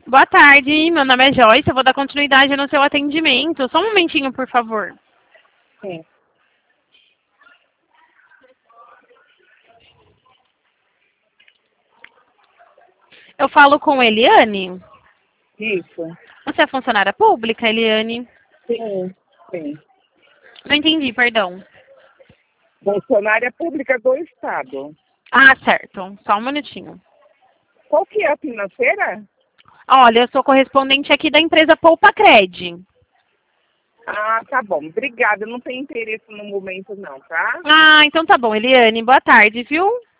Boa tarde, meu nome é Joyce, eu vou dar continuidade no seu atendimento. Só um momentinho, por favor. Sim, Eu falo com Eliane. isso. Você é funcionária pública, Eliane? Sim, sim. Não entendi, perdão. Funcionária pública do Estado. Ah, certo. Só um minutinho. Qual que é a financeira? Olha, eu sou correspondente aqui da empresa Poupa Cred. Ah, tá bom. Obrigada. Eu não tenho interesse no momento, não, tá? Ah, então tá bom, Eliane. Boa tarde, viu?